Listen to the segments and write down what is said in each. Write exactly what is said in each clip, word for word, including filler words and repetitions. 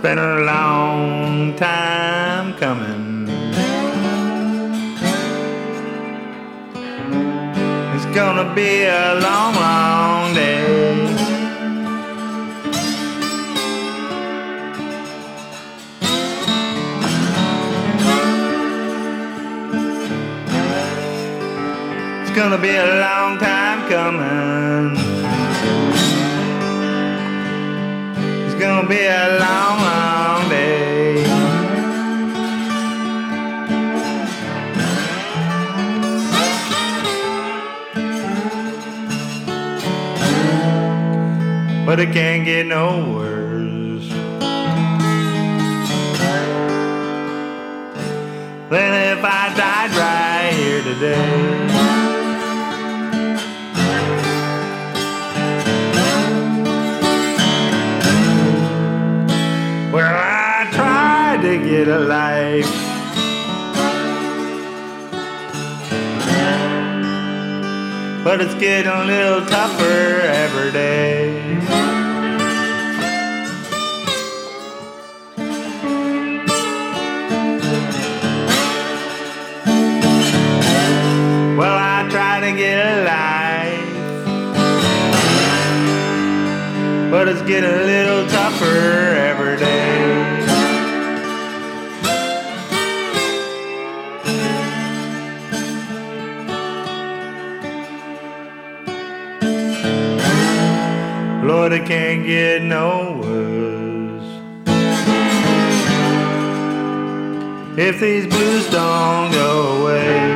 been a long time coming. It's gonna be a long, long day. It's gonna be a long time coming. It's gonna be a long, long day. But it can't get no worse than if I died right here today. Well, I tried to get a life, but it's getting a little tougher every day. Well, I tried to get a life, but it's getting a little tougher every day. Lord, it can't get no worse if these blues don't go away.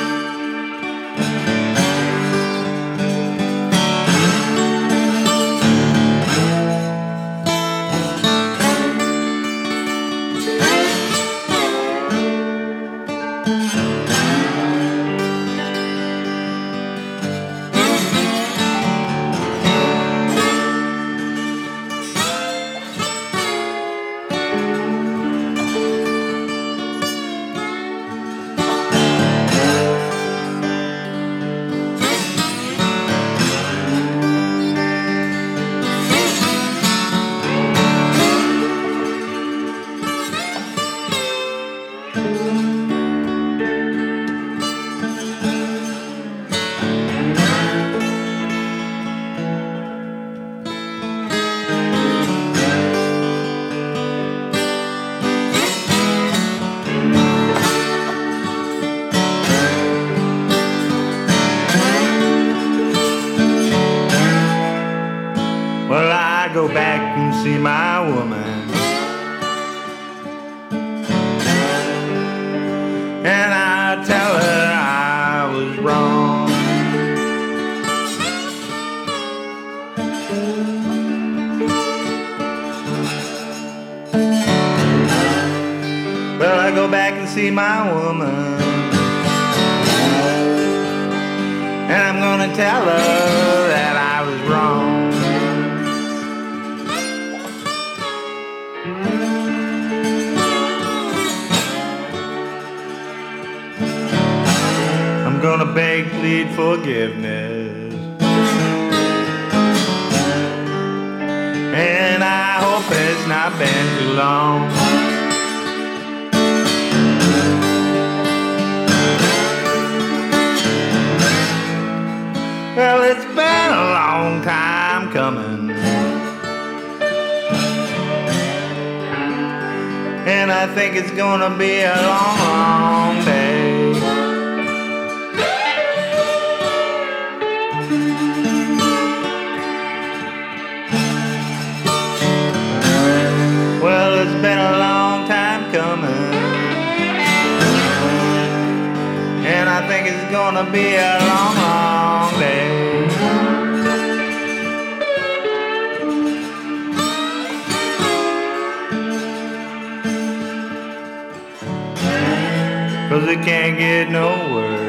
Well, I go back and see my woman, and I tell her I was wrong. Well, I go back and see my woman, and I'm gonna tell her that I was wrong. I'm gonna beg, plead forgiveness, and I hope it's not been too long. Well, it's been a long time coming, and I think it's gonna be a long, long day. Well, it's been a long time coming, and I think it's gonna be a long, long day. 'Cause it can't get no worse